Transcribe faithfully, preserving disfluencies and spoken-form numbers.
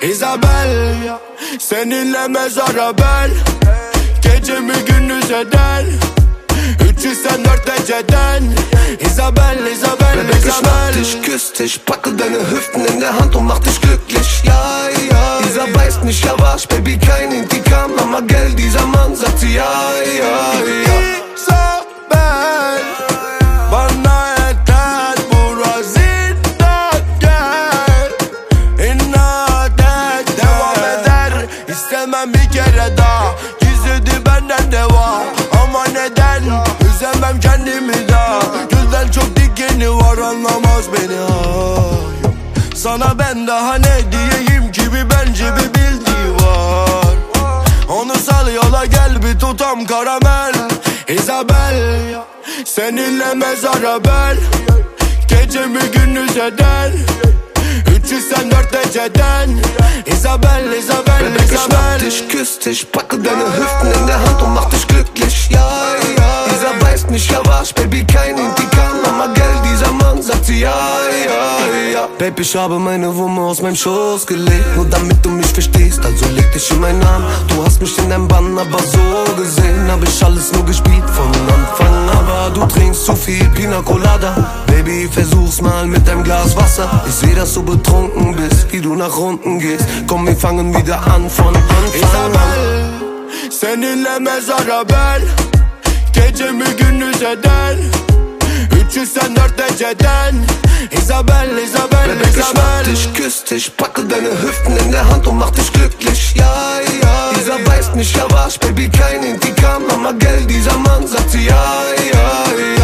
Isabel, seninle mezara bel, gecemi gündüz eder, üç yüz sen dört geceden. Isabel, Isabel, Bebek, ich mach Isabel. dich, küss dich, packe deine Hüften in der Hand und mach dich glücklich. Ja, ja, dieser weiß nicht, ja was, Baby, kein Intikam, aber Geld, dieser Mann sagt sie ja, ja, ja. Isabel, bana yeter burası inat gel, inat et, devam eder. İstemem bir kere daha, gizledi benden deva. Ama neden, üzemem kendimi daha. Gözden çok dikeni var, anlamaz beni ay. Sana ben daha ne diyeyim ki, bir bence bir bildiği var. Onu sal yola, gel bir tutam karamel. Isabel, seninle mezara bel, gecemi gündüz eder, üç yüz sen dört geceden. Isabel, Isabel, Bebek, ich mach Isabel. dich, küss dich, packe deine Hüften in der Hand und mach dich glücklich. Ja, ja, dieser weiß nicht, ja was, Baby, kein Intikam, aber Geld, dieser Mann sagt sie ja, ja, ja. Baby, ich habe meine Wumme aus meinem Schoß gelegt, nur damit du mich verstehst, also leg dich in meinen Arm. Du hast mich in deinem Bann, aber so gesehen hab ich alles nur gespielt von Anfang. Aber du trinkst zu viel Pina Colada, Baby, versuch's mal mit deinem Glas Wasser. Ich seh, dass du betrunken bist, wie du nach unten gehst. Komm, wir fangen wieder an von Anfang. Isabel, seninle mezara bel, gecemi gündüz eder, üç yüz sen dört geceden. Isabel, Isabel, Bebek, ich mach Isabel. dich, küss dich, packe deine Hüften in der Hand und mach dich glücklich. Ja, ja, dieser weiß nicht, ja was, Baby, kein Intikam, aber Geld, dieser Mann sagt sie ja, ja, ja.